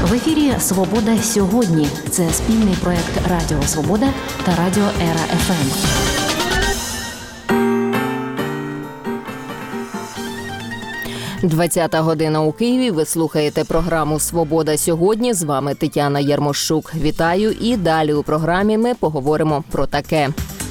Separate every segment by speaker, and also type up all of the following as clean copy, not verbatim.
Speaker 1: В ефірі «Свобода сьогодні». Це спільний проект Радіо Свобода та Радіо Ера ФМ. «20 година у Києві». Ви слухаєте програму «Свобода сьогодні». З вами Тетяна Ярмощук. Вітаю. І далі у програмі ми поговоримо про таке.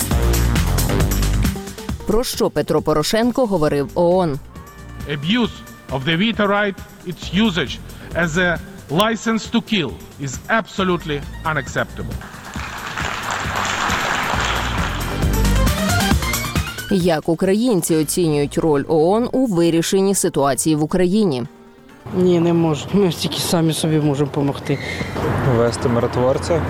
Speaker 1: Про що Петро Порошенко говорив ООН?
Speaker 2: Abuse of the veto right, its usage as a license to kill is absolutely unacceptable.
Speaker 1: Як українці оцінюють роль ООН у вирішенні ситуації в Україні?
Speaker 3: Ні, не можу. Ми тільки самі собі можемо допомогти.
Speaker 4: Ввести миротворця.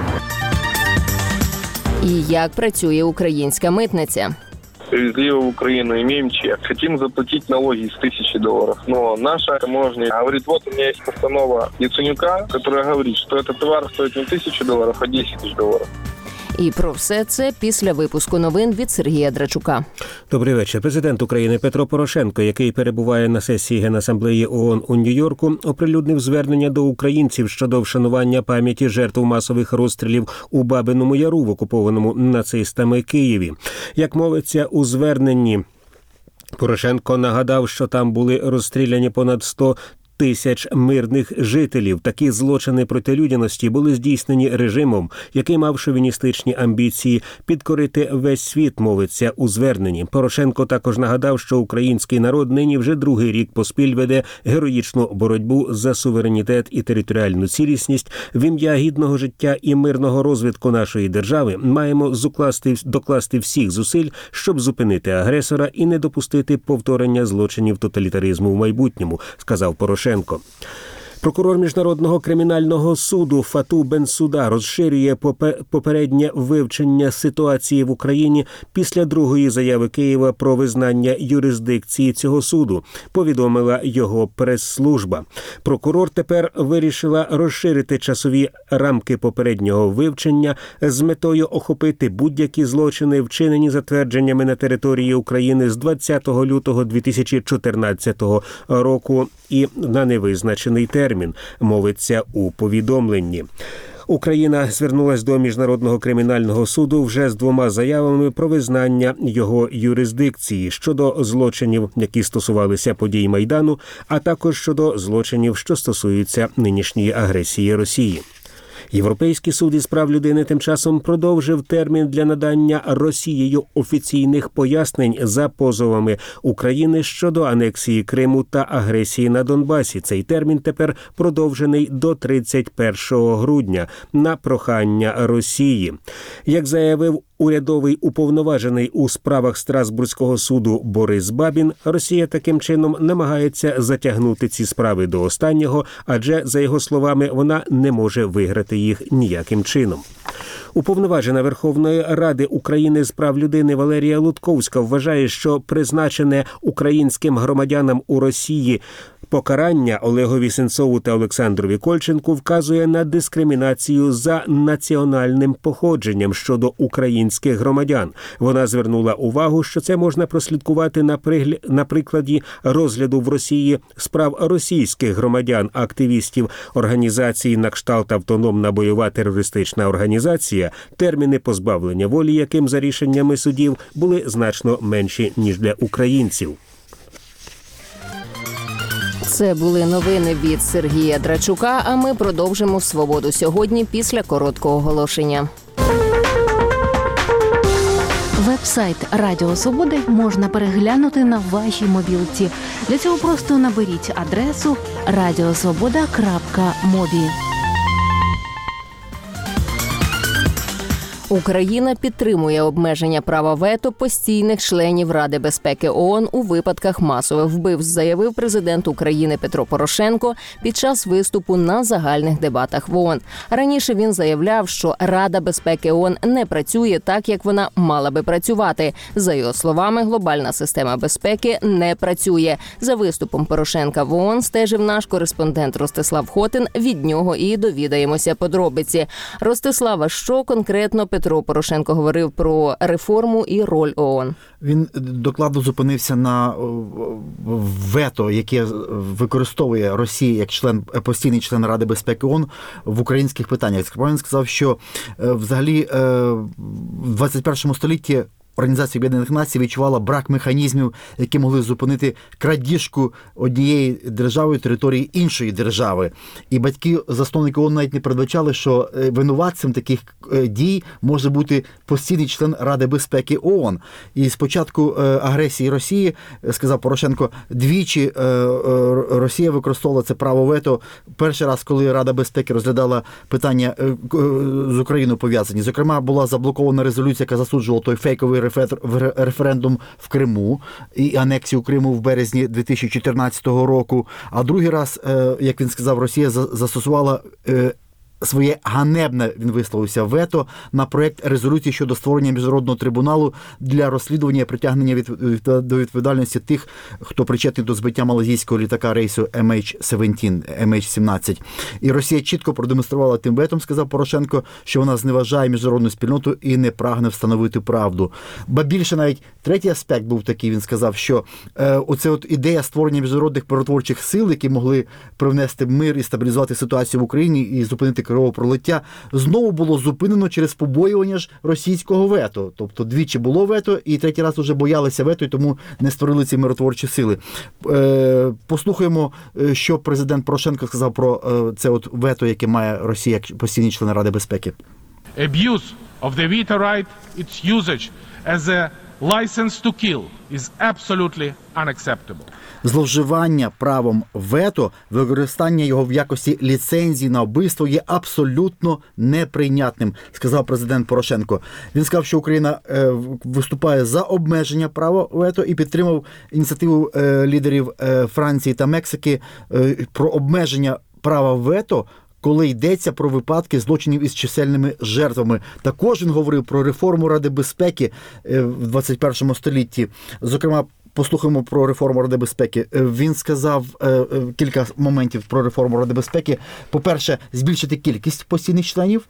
Speaker 1: І як працює українська митниця?
Speaker 5: Привезли в Украину, имеем чек. Хотим заплатить налоги из $1000. Но наша таможня говорит, вот у меня есть постанова Яценюка, которая говорит, что этот товар стоит не $1000, а $10 000.
Speaker 1: І про все це після випуску новин від Сергія Драчука.
Speaker 6: Добрий вечір. Президент України Петро Порошенко, який перебуває на сесії Генасамблеї ООН у Нью-Йорку, оприлюднив звернення до українців щодо вшанування пам'яті жертв масових розстрілів у Бабиному Яру в окупованому нацистами Києві. Як мовиться у зверненні, Порошенко нагадав, що там були розстріляні понад 100 тисяч мирних жителів. Такі злочини проти людяності були здійснені режимом, який мав шовіністичні амбіції підкорити весь світ, мовиться у зверненні. Порошенко також нагадав, що український народ нині вже другий рік поспіль веде героїчну боротьбу за суверенітет і територіальну цілісність. В ім'я гідного життя і мирного розвитку нашої держави маємо докласти всіх зусиль, щоб зупинити агресора і не допустити повторення злочинів тоталітаризму в майбутньому, сказав Порошенко. Прокурор Міжнародного кримінального суду Фату Бенсуда розширює попереднє вивчення ситуації в Україні після другої заяви Києва про визнання юрисдикції цього суду, повідомила його прес-служба. Прокурор тепер вирішила розширити часові рамки попереднього вивчення з метою охопити будь-які злочини, вчинені за твердженнями на території України з 20 лютого 2014 року і на невизначений термін, мовиться у повідомленні. Україна звернулась до Міжнародного кримінального суду вже з 2 заявами про визнання його юрисдикції щодо злочинів, які стосувалися подій Майдану, а також щодо злочинів, що стосуються нинішньої агресії Росії. Європейський суд із прав людини тим часом продовжив термін для надання Росією офіційних пояснень за позовами України щодо анексії Криму та агресії на Донбасі. Цей термін тепер продовжений до 31 грудня на прохання Росії. Як заявив урядовий уповноважений у справах Страсбурзького суду Борис Бабін, Росія таким чином намагається затягнути ці справи до останнього, адже, за його словами, вона не може виграти їх ніяким чином. Уповноважена Верховної Ради України з прав людини Валерія Лутковська вважає, що призначене українським громадянам у Росії покарання Олегові Сенцову та Олександрові Кольченку вказує на дискримінацію за національним походженням щодо українських громадян. Вона звернула увагу, що це можна прослідкувати на прикладі розгляду в Росії справ російських громадян, активістів організації на кшталт «Автономна бойова терористична організація», терміни позбавлення волі, яким за рішеннями судів були значно менші, ніж для українців.
Speaker 1: Це були новини від Сергія Драчука, а ми продовжимо «Свободу сьогодні» після короткого оголошення.
Speaker 7: Веб-сайт Радіо Свободи можна переглянути на вашій мобілці. Для цього просто наберіть адресу radiosvoboda.mobi.
Speaker 1: Україна підтримує обмеження права вето постійних членів Ради безпеки ООН у випадках масових вбивств, заявив президент України Петро Порошенко під час виступу на загальних дебатах в ООН. Раніше він заявляв, що Рада безпеки ООН не працює так, як вона мала би працювати. За його словами, глобальна система безпеки не працює. За виступом Порошенка в ООН стежив наш кореспондент Ростислав Хотин. Від нього і довідаємося подробиці. Ростислава, що конкретно Петро Петро Порошенко говорив про реформу і роль ООН.
Speaker 8: Він докладно зупинився на вето, яке використовує Росія як постійний член Ради безпеки ООН в українських питаннях. Він сказав, що взагалі в 21 столітті Організація Об'єднаних Націй відчувала брак механізмів, які могли зупинити крадіжку однієї держави території іншої держави. І засновники ООН навіть не передбачали, що винуватцем таких дій може бути постійний член Ради безпеки ООН. І з початку агресії Росії, сказав Порошенко, двічі Росія використовувала це право вето. Перший раз, коли Рада безпеки розглядала питання з Україною пов'язані. Зокрема, була заблокована резолюція, яка засуджувала той фейковий референдум в Криму і анексію Криму в березні 2014 року. А другий раз, як він сказав, Росія застосувала своє ганебне, він висловився, вето на проєкт резолюції щодо створення міжнародного трибуналу для розслідування і притягнення до відповідальності тих, хто причетний до збиття малайзійського літака рейсу MH17. І Росія чітко продемонструвала тим ветом, сказав Порошенко, що вона зневажає міжнародну спільноту і не прагне встановити правду. Ба більше навіть третій аспект був такий, він сказав, що оце от ідея створення міжнародних миротворчих сил, які могли привнести мир і стабілізувати ситуацію в Україні і зупинити кровопролиття, знову було зупинено через побоювання ж російського вето. Тобто двічі було вето, і третій раз вже боялися вето, і тому не створили ці миротворчі сили. Послухаємо, що президент Порошенко сказав про це от вето, яке має Росія як постійний член Ради безпеки.
Speaker 2: Abuse of the veto right, its usage as a license to kill is absolutely unacceptable.
Speaker 8: Зловживання правом вето, використання його в якості ліцензії на вбивство є абсолютно неприйнятним, сказав президент Порошенко. Він сказав, що Україна виступає за обмеження права вето і підтримав ініціативу лідерів Франції та Мексики про обмеження права вето, коли йдеться про випадки злочинів із чисельними жертвами. Також він говорив про реформу Ради безпеки в 21 столітті. Зокрема, послухаємо про реформу Ради безпеки. Він сказав кілька моментів про реформу Ради безпеки. По-перше, збільшити кількість постійних членів,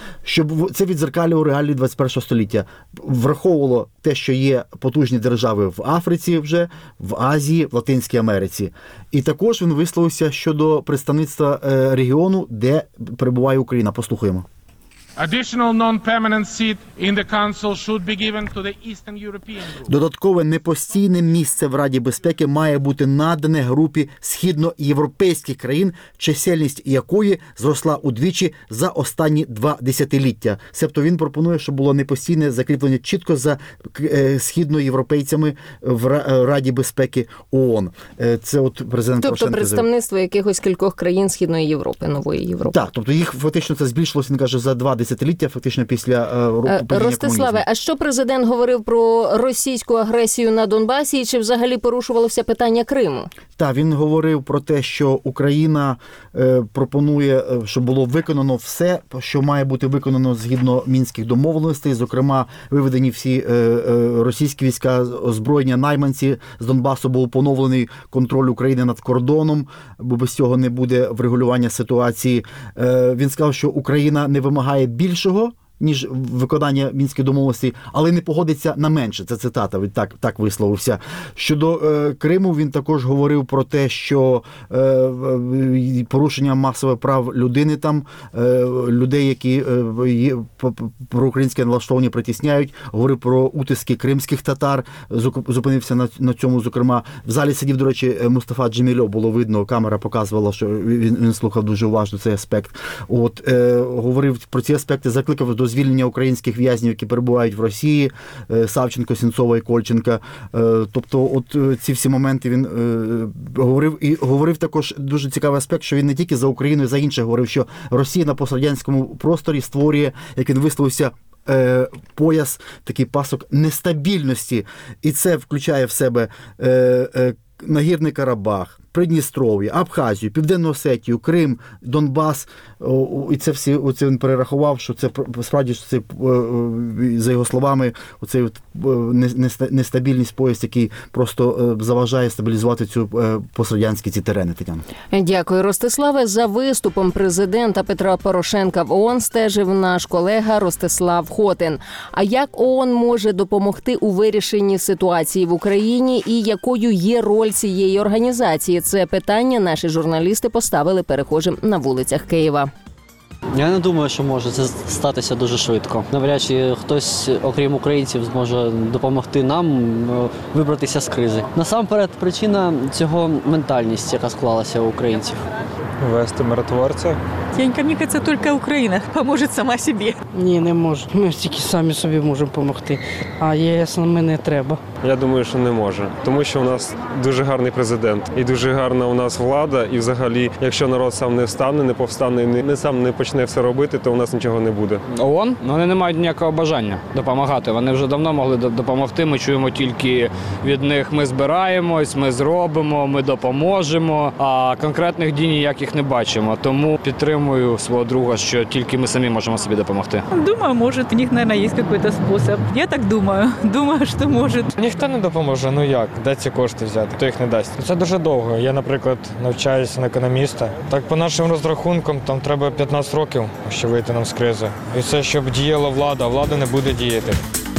Speaker 8: щоб це відзеркалювало реалії 21 століття. Враховувало те, що є потужні держави в Африці вже, в Азії, в Латинській Америці. І також він висловився щодо представництва регіону, де перебуває Україна. Послухаємо.
Speaker 2: Additional non-permanent seat in the Council should be given to the Eastern European group.
Speaker 8: Додаткове непостійне місце в Раді безпеки має бути надане групі східноєвропейських країн, чисельність якої зросла удвічі за останні 2 десятиліття. Себто він пропонує, щоб було непостійне закріплення чітко за східноєвропейцями в Раді безпеки ООН. Це от президент Порошенко.
Speaker 1: Тобто представництво якихось кількох країн Східної Європи, нової Європи.
Speaker 8: Так, тобто їх фактично це збільшилося, він каже, за 2 десятиліття, фактично після падіння
Speaker 1: Ростиславе,
Speaker 8: комунізму.
Speaker 1: а що президент говорив про російську агресію на Донбасі, і чи взагалі порушувалося питання Криму?
Speaker 8: Так, він говорив про те, що Україна пропонує, щоб було виконано все, що має бути виконано згідно мінських домовленостей, зокрема, виведені всі російські війська, озброєння, найманці з Донбасу, був поновлений контроль України над кордоном, бо без цього не буде врегулювання ситуації. Він сказав, що Україна не вимагає більшого, ніж виконання мінських домовленостей, але не погодиться на менше. Це цитата, він так висловився. Щодо Криму, він також говорив про те, що порушення масових прав людини там, людей, які проукраїнські налаштовані притісняють, говорив про утиски кримських татар, зупинився на цьому, зокрема. В залі сидів, до речі, Мустафа Джемільов, було видно, камера показувала, що він слухав дуже уважно цей аспект. Говорив про ці аспекти, закликав до звільнення українських в'язнів, які перебувають в Росії, Савченко, Сінцова і Кольченка. Тобто ці всі моменти він говорив. І говорив також дуже цікавий аспект, що він не тільки за Україну, і за інших говорив, що Росія на пострадянському просторі створює, як він висловився, пояс, такий пасок нестабільності. І це включає в себе Нагірний Карабах, Придністров'я, Абхазію, Південну Осетію, Крим, Донбас. І це всі, оце він перерахував, що це справді, що це, за його словами, оцей нестабільність пояс, який просто заважає стабілізувати цю пострадянські ці терени. Тетяна.
Speaker 1: Дякую, Ростиславе. За виступом президента Петра Порошенка в ООН стежив наш колега Ростислав Хотин. А як ООН може допомогти у вирішенні ситуації в Україні і якою є роль цієї організації? Це питання наші журналісти поставили перехожим на вулицях Києва.
Speaker 9: Я не думаю, що може це статися дуже швидко. Навряд чи хтось, окрім українців, зможе допомогти нам вибратися з кризи. Насамперед, причина цього – ментальність, яка склалася у українців.
Speaker 4: Вести миротворця.
Speaker 10: Мені кажется, тільки Україна поможе сама собі.
Speaker 3: Ні, не можуть. Ми тільки самі собі можемо допомогти. А ЄС нам не треба.
Speaker 4: Я думаю, що не може. Тому що у нас дуже гарний президент і дуже гарна у нас влада. І взагалі, якщо народ сам не встане, не повстане, не сам не почне все робити, то у нас нічого не буде.
Speaker 11: ООН? Вони не мають ніякого бажання допомагати. Вони вже давно могли допомогти. Ми чуємо тільки від них: ми збираємось, ми зробимо, ми допоможемо. А конкретних дій ніяких не бачимо. Тому підтримую свого друга, що тільки ми самі можемо собі допомогти.
Speaker 10: Думаю, може, у них, мабуть, є якийсь спосіб. Я так думаю. Думаю, що може.
Speaker 12: Ніхто не допоможе, ну як, де ці кошти взяти, хто їх не дасть. Це дуже довго. Я, наприклад, навчаюся на економіста. Так, по нашим розрахункам, там треба 15 років, щоб вийти нам з кризи. І це, щоб діяла влада, а влада не буде діяти.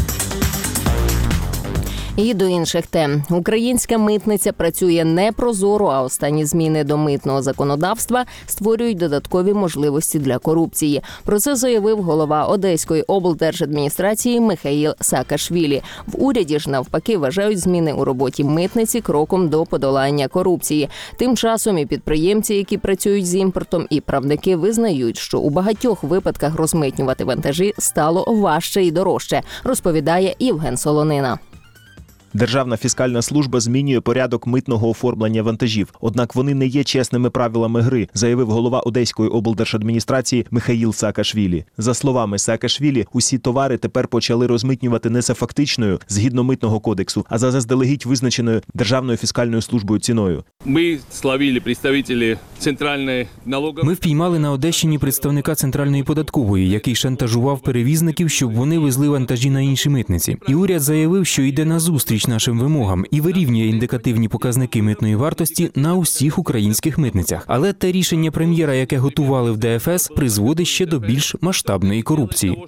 Speaker 1: І до інших тем. Українська митниця працює не прозоро, а останні зміни до митного законодавства створюють додаткові можливості для корупції. Про це заявив голова Одеської облдержадміністрації Михаїл Саакашвілі. В уряді ж навпаки вважають зміни у роботі митниці кроком до подолання корупції. Тим часом і підприємці, які працюють з імпортом, і правники визнають, що у багатьох випадках розмитнювати вантажі стало важче і дорожче, розповідає Євген Солонина.
Speaker 13: Державна фіскальна служба змінює порядок митного оформлення вантажів. Однак вони не є чесними правилами гри, заявив голова Одеської облдержадміністрації Михаїл Саакашвілі. За словами Саакашвілі, усі товари тепер почали розмитнювати не за фактичною, згідно митного кодексу, а за заздалегідь визначеною Державною фіскальною службою ціною.
Speaker 14: Ми словили представників центральної налогової.
Speaker 15: Ми впіймали на Одещині представника Центральної податкової, який шантажував перевізників, щоб вони везли вантажі на інші митниці. І уряд заявив, що йде назустріч нашим вимогам і вирівнює індикативні показники митної вартості на усіх українських митницях. Але те рішення прем'єра, яке готували в ДФС, призводить ще до більш масштабної корупції.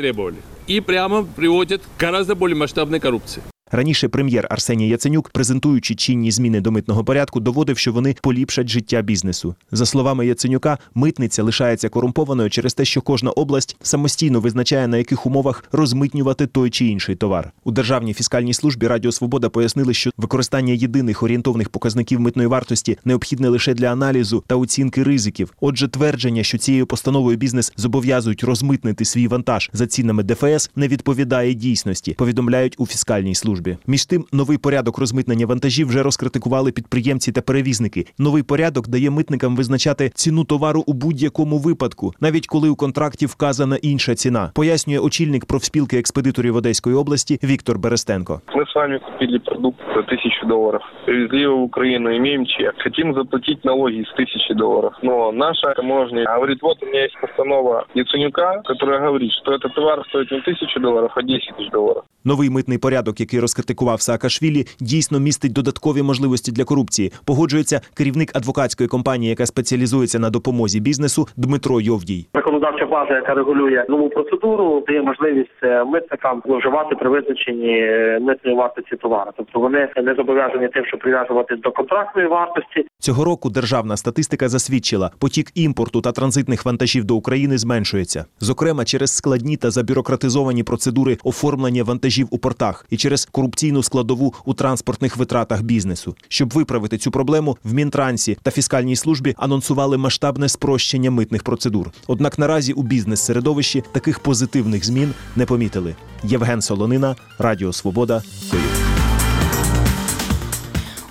Speaker 14: І прямо приводить до гораздо більш масштабної корупції.
Speaker 13: Раніше прем'єр Арсеній Яценюк, презентуючи чинні зміни до митного порядку, доводив, що вони поліпшать життя бізнесу. За словами Яценюка, митниця лишається корумпованою через те, що кожна область самостійно визначає, на яких умовах розмитнювати той чи інший товар. У Державній фіскальній службі Радіо Свобода пояснили, що використання єдиних орієнтовних показників митної вартості необхідне лише для аналізу та оцінки ризиків. Отже, твердження, що цією постановою бізнес зобов'язують розмитнити свій вантаж за цінами ДФС, не відповідає дійсності, повідомляють у фіскальній службі. Між тим, новий порядок розмитнення вантажів вже розкритикували підприємці та перевізники. Новий порядок дає митникам визначати ціну товару у будь-якому випадку, навіть коли у контракті вказана інша ціна, пояснює очільник профспілки експедиторів Одеської області Віктор Берестенко.
Speaker 5: Ми з вами купили продукт за $1000, привезли його в Україну, маємо чек, хотим заплатить налоги з $1000. Но наша таможня говорит, вот у меня есть постанова Яценюка, которая говорит, что этот товар стоит не $1000, а $10 000.
Speaker 13: Новий митний порядок, який розкритикував Саакашвілі, дійсно містить додаткові можливості для корупції. Погоджується керівник адвокатської компанії, яка спеціалізується на допомозі бізнесу, Дмитро Йовдій.
Speaker 16: Законодавча база, яка регулює нову процедуру, дає можливість митникам зловживати при визначенні митної вартості товару. Тобто вони не зобов'язані тим, що прив'язуватись до контрактної вартості.
Speaker 13: Цього року державна статистика засвідчила, потік імпорту та транзитних вантажів до України зменшується. Зокрема, через складні та забюрократизовані процедури оформлення вантажів у портах і через корупційну складову у транспортних витратах бізнесу. Щоб виправити цю проблему, в Мінтрансі та фіскальній службі анонсували масштабне спрощення митних процедур. Однак наразі у бізнес-середовищі таких позитивних змін не помітили. Євген Солонина, Радіо Свобода, Київ.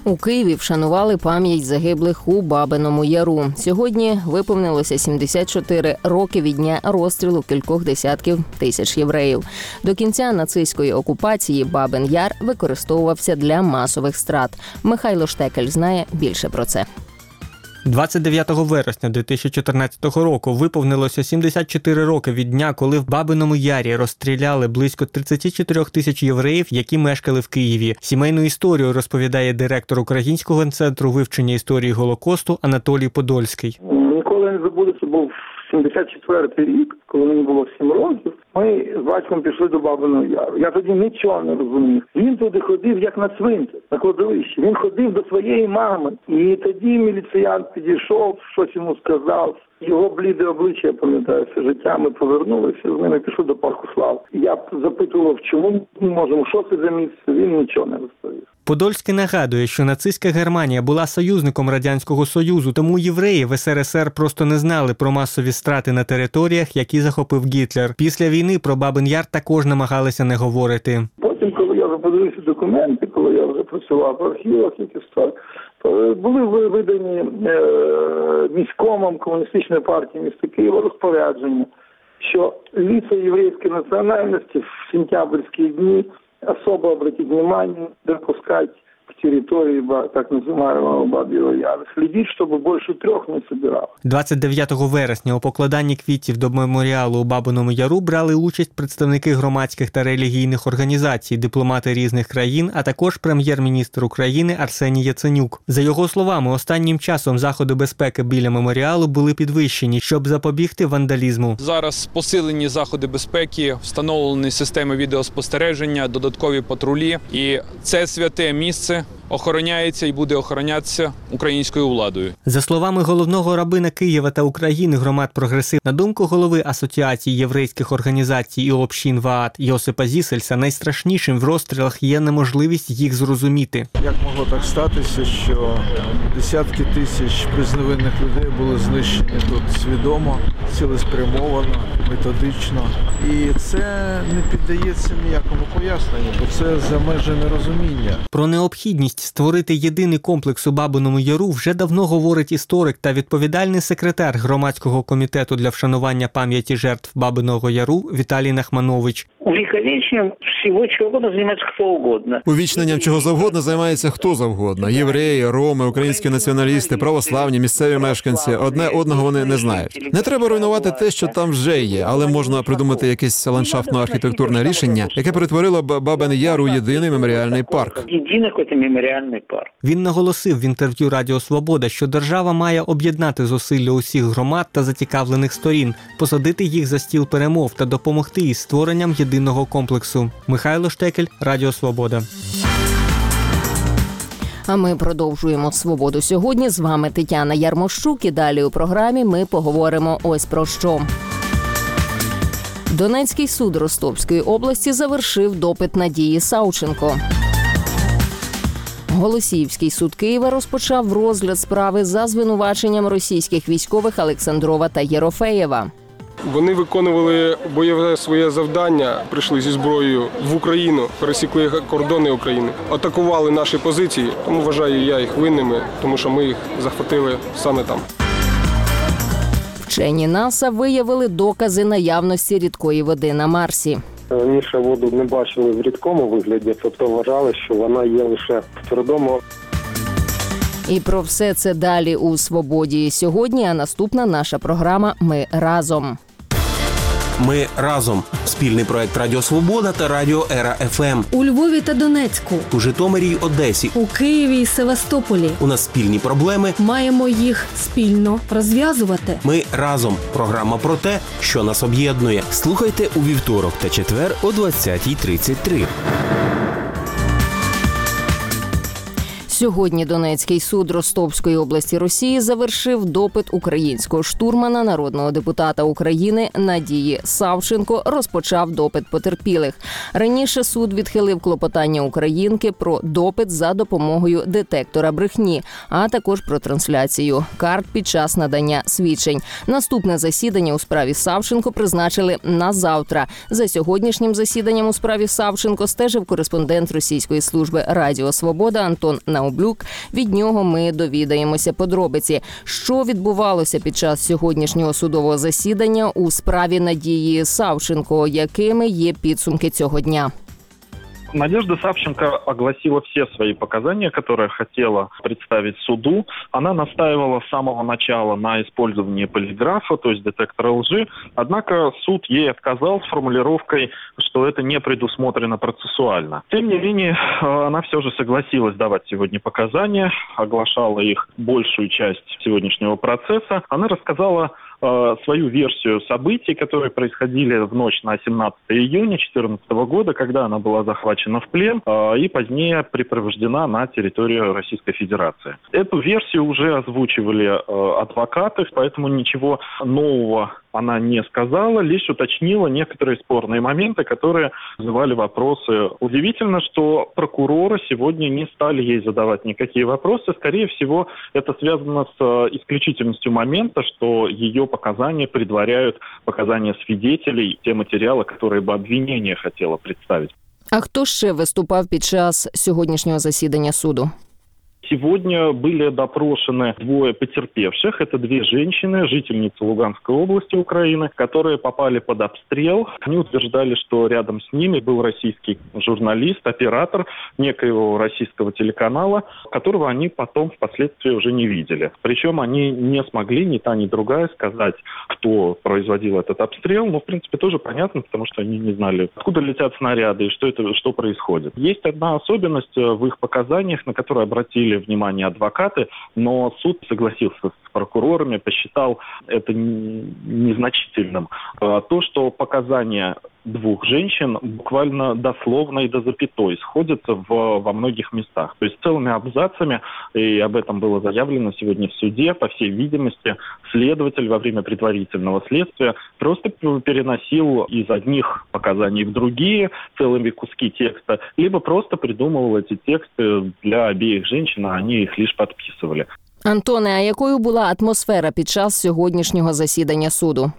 Speaker 1: У Києві вшанували пам'ять загиблих у Бабиному Яру. Сьогодні виповнилося 74 роки від дня розстрілу кількох десятків тисяч євреїв. До кінця нацистської окупації Бабин Яр використовувався для масових страт. Михайло Штекель знає більше про це.
Speaker 17: 29 вересня 2014 року виповнилося 74 роки від дня, коли в Бабиному Ярі розстріляли близько 34 тисяч євреїв, які мешкали в Києві. Сімейну історію розповідає директор Українського центру вивчення історії Голокосту Анатолій Подольський.
Speaker 18: Ніколи не забуду, це був 74-й рік, коли мені було 7 років. Ми з батьком пішли до Бабиного Яру. Я тоді нічого не розумів. Він туди ходив як на цвинтар, на кладовище. Він ходив до своєї мами. І тоді міліціян підійшов, щось йому сказав. Його бліде обличчя, я пам'ятаю, все життя. Ми повернулися з ними, пішли до Парку Слав. Я запитував, чому не можемо, що це за місце. Він нічого не розповів.
Speaker 17: Подольський нагадує, що нацистська Германія була союзником Радянського Союзу, тому євреї в СРСР просто не знали про масові страти на територіях, які захопив Гітлер. Після війни про Бабин Яр також намагалися не говорити.
Speaker 18: Потім, коли я вже подивився документи, коли я вже працював в архівах, були видані міськомом Комуністичної партії міста Києва розпорядження, що лица єврейської національності в сентябрьські дні особо обратить внимание, допускать к территории так называемого Бабьего Яра. Следить, чтобы больше 3 не собирал.
Speaker 17: 29 вересня у покладанні квітів до меморіалу у Бабиному Яру брали участь представники громадських та релігійних організацій, дипломати різних країн, а також прем'єр-міністр України Арсеній Яценюк. За його словами, останнім часом заходи безпеки біля меморіалу були підвищені, щоб запобігти вандалізму.
Speaker 19: Зараз посилені заходи безпеки, встановлені системи відеоспостереження, додаткові патрулі. І це святе місце охороняється і буде охоронятися українською владою.
Speaker 17: За словами головного рабина Києва та України громад «Прогресив», на думку голови Асоціації єврейських організацій і общин ВААТ Йосипа Зісельса, найстрашнішим в розстрілах є неможливість їх зрозуміти.
Speaker 20: Як могло так статися, що десятки тисяч безневинних людей були знищені тут свідомо, цілеспрямовано, методично. І це не піддається ніякому поясненню, бо це за межі нерозуміння.
Speaker 17: Про необхідність створити єдиний комплекс у Бабиному Яру вже давно говорить історик та відповідальний секретар громадського комітету для вшанування пам'яті жертв Бабиного Яру Віталій Нахманович.
Speaker 16: Увековеченням всього чого займається хто угодно.
Speaker 21: Увічненням чого завгодно займається хто завгодно. Євреї, роми, українські націоналісти, православні, місцеві мешканці. Одне одного вони не знають. Не треба руйнувати те, що там вже є, але можна придумати якесь ландшафтно-архітектурне рішення, яке перетворило Бабин Яр у єдиний меморіальний парк.
Speaker 16: Єдиний меморіальний парк.
Speaker 17: Він наголосив в інтерв'ю Радіо Свобода, що держава має об'єднати зусилля усіх громад та зацікавлених сторін, посадити їх за стіл перемов та допомогти із створенням єдиного комплексу. Михайло Штекель, Радіо Свобода.
Speaker 1: А ми продовжуємо «Свободу сьогодні». З вами Тетяна Ярмощук. І далі у програмі ми поговоримо ось про що. Донецький суд Ростовської області завершив допит Надії Савченко. Голосіївський суд Києва розпочав розгляд справи за звинуваченням російських військових Олександрова та Єрофеєва.
Speaker 22: Вони виконували бойове своє завдання, прийшли зі зброєю в Україну, пересікли кордони України, атакували наші позиції, тому вважаю я їх винними, тому що ми їх захватили саме там.
Speaker 1: Вчені НАСА виявили докази наявності рідкої води на Марсі.
Speaker 23: Раніше воду не бачили в рідкому вигляді, тобто вважали, що вона є лише в твердому.
Speaker 1: І про все це далі у «Свободі сьогодні», а наступна наша програма «Ми разом».
Speaker 24: Ми разом. Спільний проект Радіо Свобода та Радіо Ера ФМ.
Speaker 25: У Львові та Донецьку.
Speaker 24: У Житомирі й Одесі.
Speaker 25: У Києві і Севастополі.
Speaker 24: У нас спільні проблеми.
Speaker 25: Маємо їх спільно розв'язувати.
Speaker 24: Ми разом. Програма про те, що нас об'єднує. Слухайте у вівторок та четвер о 20:33.
Speaker 1: Сьогодні Донецький суд Ростовської області Росії завершив допит українського штурмана, народного депутата України Надії Савченко, розпочав допит потерпілих. Раніше суд відхилив клопотання українки про допит за допомогою детектора брехні, а також про трансляцію карт під час надання свідчень. Наступне засідання у справі Савченко призначили на завтра. За сьогоднішнім засіданням у справі Савченко стежив кореспондент російської служби Радіо Свобода Антон Наумов. Наублюк. Від нього ми довідаємося подробиці. Що відбувалося під час сьогоднішнього судового засідання у справі Надії Савченко? Якими є підсумки цього дня?
Speaker 2: Надежда Савченко огласила все свои показания, которые хотела представить суду. Она настаивала с самого начала на использовании полиграфа, то есть детектора лжи. Однако суд ей отказал с формулировкой, что это не предусмотрено процессуально. Тем не менее, она все же согласилась давать сегодня показания, оглашала их большую часть сегодняшнего процесса. Она рассказала свою версию событий, которые происходили в ночь на 17 июня 2014 года, когда она была захвачена в плен и позднее припровождена на территорию Российской Федерации. Эту версию уже озвучивали адвокаты, поэтому ничего нового она не сказала, лишь уточнила некоторые спорные моменты, которые вызывали вопросы. Удивительно, что прокуроры сегодня не стали ей задавать никакие вопросы. Скорее всего, это связано с исключительностью момента, что ее показания предваряют показания свидетелей, те материалы, которые бы обвинение хотело представить.
Speaker 1: А хто ще виступав під час сьогоднішнього засідання суду?
Speaker 2: Сегодня были допрошены двое потерпевших. Это две женщины, жительницы Луганской области Украины, которые попали под обстрел. Они утверждали, что рядом с ними был российский журналист, оператор некоего российского телеканала, которого они потом впоследствии уже не видели. Причем они не смогли, ни та, ни другая, сказать, кто производил этот обстрел. Ну, в принципе, тоже понятно, потому что они не знали, откуда летят снаряды и что происходит. Есть одна особенность в их показаниях, на которую обратили внимание адвокаты, но суд согласился с прокурорами, посчитал это незначительным. То, что показания двух женщин буквально дословно и до запятой сходятся во многих местах. То есть целыми абзацами, и об этом было заявлено сегодня в суде, по всей видимости, следователь во время предварительного следствия просто переносил из одних показаний в другие целыми куски текста, либо просто придумывал эти тексты для обеих женщин, а они их лишь подписывали.
Speaker 1: Антоне, а якою була атмосфера під час сьогоднішнього засідання суду?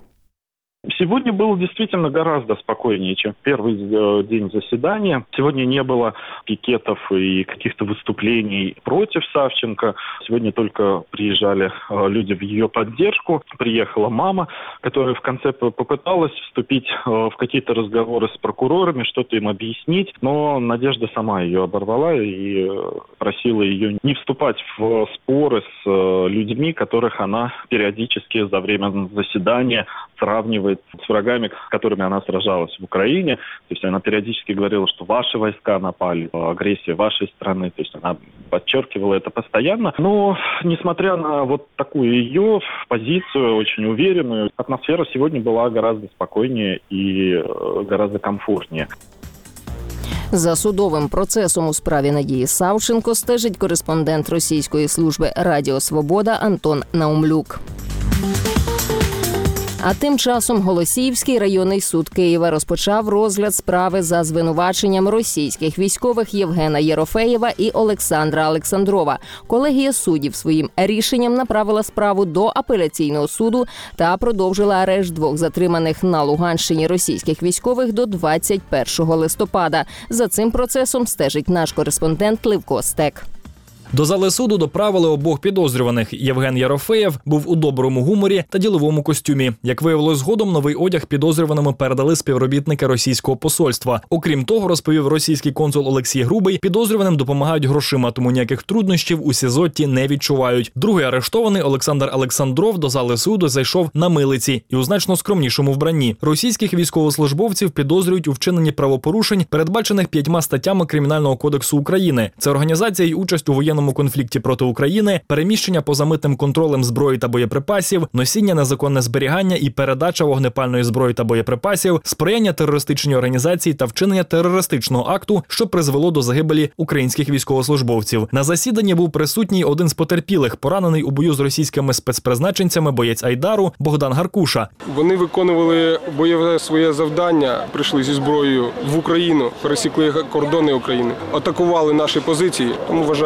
Speaker 2: Сегодня было действительно гораздо спокойнее, чем в первый день заседания. Сегодня не было пикетов и каких-то выступлений против Савченко. Сегодня только приезжали люди в ее поддержку. Приехала мама, которая в конце попыталась вступить в какие-то разговоры с прокурорами, что-то им объяснить. Но Надежда сама ее оборвала и просила ее не вступать в споры с людьми, которых она периодически за время заседания сравнивает с врагами, с которыми она сражалась в Украине. То есть она периодически говорила, что ваши войска напали, агрессия вашей страны. То есть она подчеркивала это постоянно. Но, несмотря на вот такую ее позицию, очень уверенную, атмосфера сегодня была гораздо спокойнее и гораздо комфортнее.
Speaker 1: За судовим процесом у справі Надії Савченко стежить кореспондент російської служби Радіо Свобода Антон Наумлюк. А тим часом Голосіївський районний суд Києва розпочав розгляд справи за звинуваченням російських військових Євгена Єрофеєва і Олександра Олександрова. Колегія суддів своїм рішенням направила справу до апеляційного суду та продовжила арешт двох затриманих на Луганщині російських військових до 21 листопада. За цим процесом стежить наш кореспондент Левко Стек.
Speaker 6: До зали суду доправили обох підозрюваних. Євген Єрофеєв був у доброму гуморі та діловому костюмі. Як виявилось згодом, новий одяг підозрюваному передали співробітники російського посольства. Окрім того, розповів російський консул Олексій Грубий, підозрюваним допомагають грошима, тому ніяких труднощів у СІЗО ті не відчувають. Другий арештований Олександр Олександров до зали суду зайшов на милиці і у значно скромнішому вбранні. Російських військовослужбовців підозрюють у вчиненні правопорушень, передбачених 5 статтями Кримінального кодексу України. Це організація і участь у воєнному конфлікті проти України, переміщення поза митним контролем зброї та боєприпасів, носіння, незаконне зберігання і передача вогнепальної зброї та боєприпасів, сприяння терористичній організації та вчинення терористичного акту, що призвело до загибелі українських військовослужбовців. На засіданні був присутній один з потерпілих, поранений у бою з російськими спецпризначенцями боєць Айдару Богдан Гаркуша.
Speaker 22: Вони виконували бойове своє завдання, прийшли зі зброєю в Україну, пересікли кордони України, атакували наші позиції, тому вважаю, я їх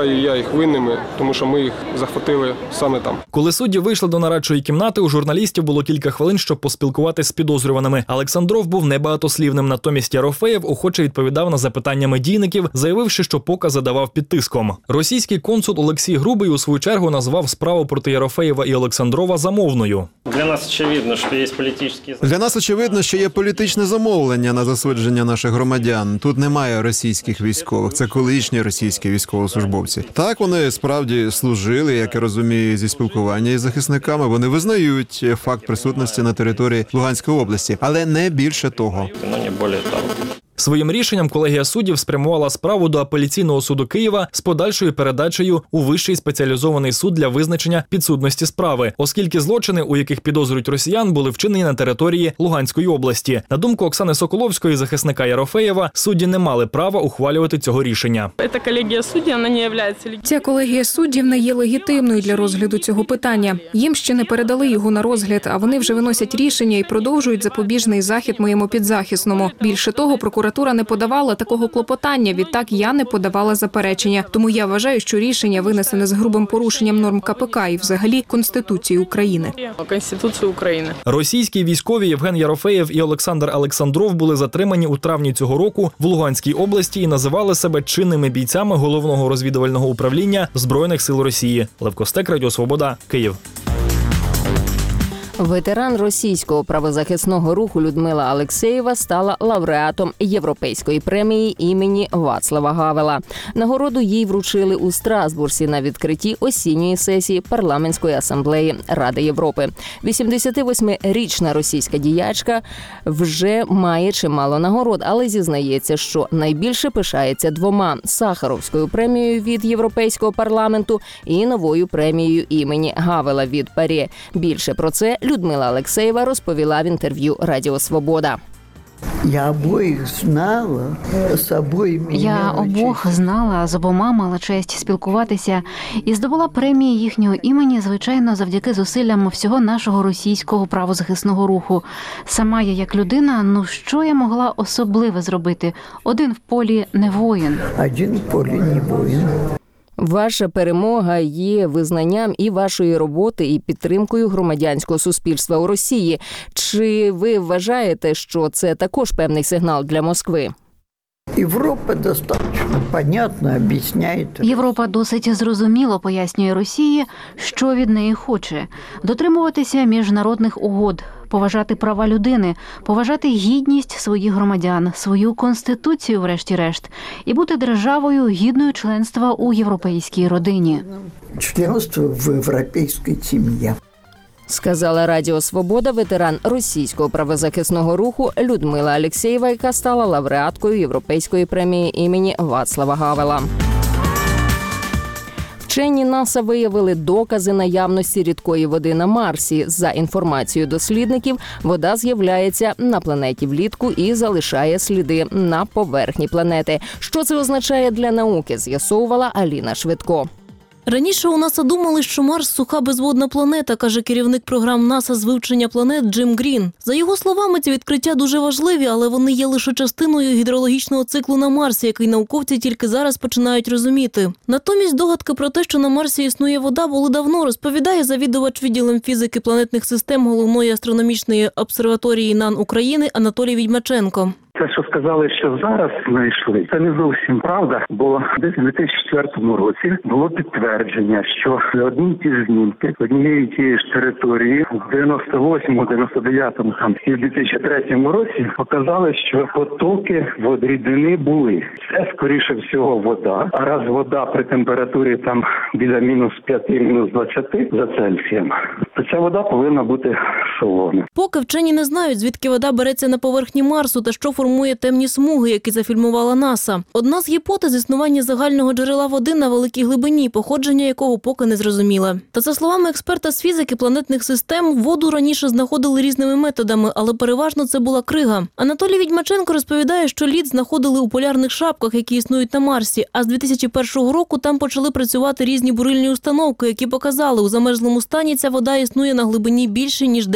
Speaker 22: їх винними, тому що ми їх захватили саме там.
Speaker 6: Коли судді вийшли до нарадчої кімнати, у журналістів було кілька хвилин, щоб поспілкуватися з підозрюваними. Олександров був небагатослівним, натомість Ярофеєв охоче відповідав на запитання медійників, заявивши, що покази давав під тиском. Російський консул Олексій Грубий у свою чергу назвав справу проти Ярофеєва і Олександрова замовною.
Speaker 3: Для нас очевидно, що є політичні...
Speaker 21: Для нас очевидно, що є політичне замовлення на засудження наших громадян. Тут немає російських військових, це колишні російські військовослужбовці. Так, вони справді служили, як я розумію, зі спілкування із захисниками. Вони визнають факт присутності на території Луганської області, але не більше того.
Speaker 3: Ну, не більше того.
Speaker 6: Своїм рішенням колегія суддів спрямувала справу до апеляційного суду Києва з подальшою передачею у Вищий спеціалізований суд для визначення підсудності справи, оскільки злочини, у яких підозрюють росіян, були вчинені на території Луганської області. На думку Оксани Соколовської, захисника Ярофеєва, судді не мали права ухвалювати цього рішення.
Speaker 4: Ця колегія суддів, вона не є легітимною.
Speaker 7: Ця колегія суддів не є легітимною для розгляду цього питання. Їм ще не передали його на розгляд, а вони вже виносять рішення і продовжують запобіжний захід моєму підзахисному. Більше того, прокуратура не подавала такого клопотання, відтак я не подавала заперечення. Тому я вважаю, що рішення винесене з грубим порушенням норм КПК і взагалі Конституції України.
Speaker 4: Конституції України.
Speaker 6: Російські військові Євген Ярофеєв і Олександр Олександров були затримані у травні цього року в Луганській області і називали себе чинними бійцями Головного розвідувального управління Збройних сил Росії. Лев Костек, Радіо Свобода, Київ.
Speaker 1: Ветеран російського правозахисного руху Людмила Алексєєва стала лауреатом Європейської премії імені Вацлава Гавела. Нагороду їй вручили у Страсбурзі на відкритті осінньої сесії Парламентської асамблеї Ради Європи. 88-річна російська діячка вже має чимало нагород, але зізнається, що найбільше пишається двома – Сахаровською премією від Європейського парламенту і новою премією імені Гавела від ПАРЄ. Більше про це Людмила Алексєєва розповіла в інтерв'ю Радіо Свобода.
Speaker 8: Я обох знала, з обома мала честь спілкуватися і здобула премії їхнього імені, звичайно, завдяки зусиллям всього нашого російського правозахисного руху. Сама я як людина, що я могла особливе зробити? Один в полі не воїн.
Speaker 1: Ваша перемога є визнанням і вашої роботи, і підтримкою громадянського суспільства у Росії. Чи ви вважаєте, що це також певний сигнал для Москви?
Speaker 8: Європа достатньо понятно об'ясняє. Європа досить зрозуміло пояснює Росії, що від неї хоче. Дотримуватися міжнародних угод, поважати права людини, поважати гідність своїх громадян, свою конституцію, врешті-решт, і бути державою гідною членства у європейській родині. Членство в європейській сім'ї.
Speaker 1: Сказала Радіо Свобода ветеран російського правозахисного руху Людмила Алексєєва, яка стала лауреаткою Європейської премії імені Вацлава Гавела. Вчені НАСА виявили докази наявності рідкої води на Марсі. За інформацією дослідників, вода з'являється на планеті влітку і залишає сліди на поверхні планети. Що це означає для науки, з'ясовувала Аліна Швидко.
Speaker 9: Раніше у НАСА думали, що Марс – суха безводна планета, каже керівник програм НАСА з вивчення планет Джим Грін. За його словами, ці відкриття дуже важливі, але вони є лише частиною гідрологічного циклу на Марсі, який науковці тільки зараз починають розуміти. Натомість догадки про те, що на Марсі існує вода, були давно, розповідає завідувач відділом фізики планетних систем Головної астрономічної обсерваторії НАН України Анатолій Відьмаченко.
Speaker 26: Те, що сказали, що зараз знайшли, це не зовсім правда, бо десь у 2004 році було підтвердження, що одні ті ж знімки однієї тієї ж території в 98-му, 99-му і в 2003 році показали, що потоки водрідини були. Це, скоріше всього, вода. А раз вода при температурі там біля мінус 5, мінус 20 за Цельсієм, то ця вода повинна бути солона.
Speaker 9: Поки вчені не знають, звідки вода береться на поверхні Марсу та що формує темні смуги, які зафільмувала НАСА. Одна з гіпотез – існування загального джерела води на великій глибині, походження якого поки не зрозуміле. Та за словами експерта з фізики планетних систем, воду раніше знаходили різними методами, але переважно це була крига. Анатолій Відьмаченко розповідає, що лід знаходили у полярних шапках, які існують на Марсі, а з 2001 року там почали працювати різні бурильні установки, які показали, у замерзлому стані ця вода існує на глибині більше, ніж 10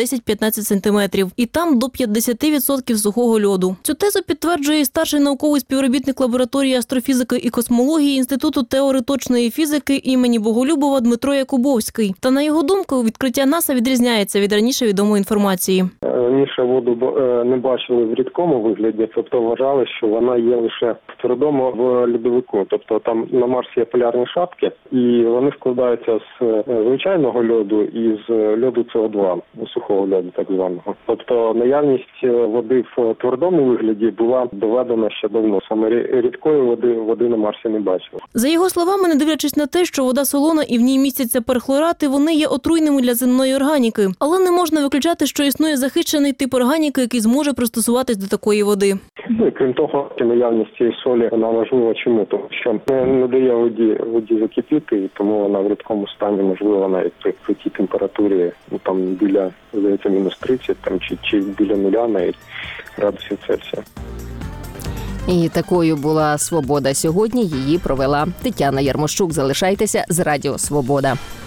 Speaker 9: 10-15 сантиметрів. І там до 50% сухого льоду. Цю тезу підтверджує і старший науковий співробітник лабораторії астрофізики і космології Інституту теоретичної фізики імені Боголюбова Дмитро Якубовський. Та на його думку, відкриття НАСА відрізняється від раніше відомої інформації.
Speaker 23: Раніше воду не бачили в рідкому вигляді, тобто вважали, що вона є лише в твердому в льодовику. Тобто там на Марсі є полярні шапки, і вони складаються з звичайного льоду і з льоду СО2, сухого льоду так званого. Тобто наявність води в твердому вигляді була доведена ще давно. Саме рідкої води на Марсі не бачили.
Speaker 9: За його словами, не дивлячись на те, що вода солона і в ній містяться перхлорати, вони є отруйними для земної органіки. Але не можна виключати, що існує захищений тип органіки, який зможе пристосуватись до такої води.
Speaker 23: І крім того, наявність цієї солі, вона важлива чому? Тому що не дає воді закипіти, і тому вона в рідкому стані можлива навіть при тій температурі, там біля, здається, мінус 30, там, чи біля нуля навіть градусів Цельсія.
Speaker 1: І такою була «Свобода» сьогодні. Її провела Тетяна Ярмощук. Залишайтеся з Радіо Свобода.